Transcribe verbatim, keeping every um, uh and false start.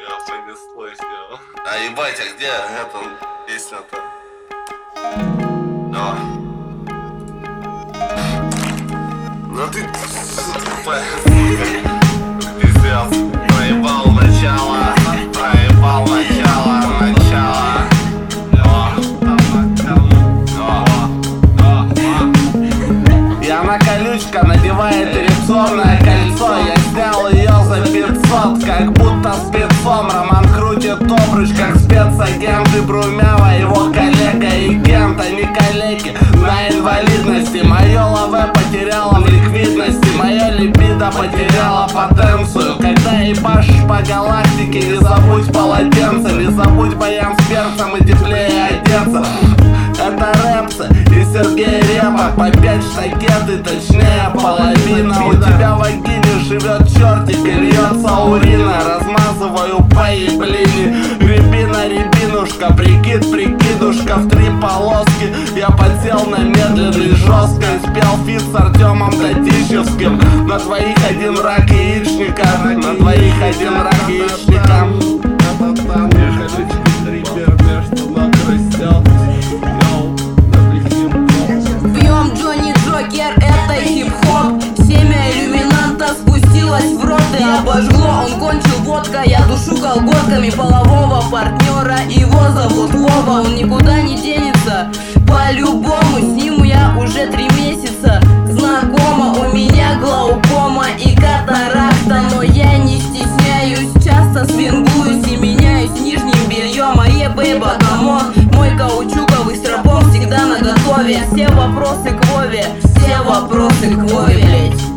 Я понеслось его. А ебать, а где эта песня-то? Давай. Ну ты тупая, сука. Пиздец. Проебал начало. Проебал начало. Начало. Яна колючка надевает эрекционное кольцо. Я снял ее за пятьсот, как будто спецом. Роман крутит обруч, как спецагент. И Брумява, его коллега и Кент. Они коллеги на инвалидности. Мое лаве потеряло в ликвидности. Мое либидо потеряло потенцию. Когда ебашишь по галактике, не забудь полотенце. Не забудь баян с перцем и теплее одеться. Это рэпсы и Сергей Репа. По пять штакеты, точнее половина. У тебя в вагине живет чертик и льется урина. Размазываю по еблине. Рябина, рябинушка, прикид, прикидушка. В три полоски я подсел на медленный жестко. И спел фит с Артемом Татищевским. На твоих один рак яичника. На твоих один рак яичника. Это хип-хоп, семя иллюминанта спустилось в рот и обожгло. Он кончил водкой, я душу колготками полового партнера. Его зовут Вова, он никуда не денется. По-любому с ним я уже три месяца знакома. У меня глаукома и катаракта, но я не стесняюсь. Часто свингуюсь и меняюсь нижним бельем. А е бейба, камон, мой каучуковый стропон всегда наготове. Все вопросы к Вове, все вопросы к Вове, блять.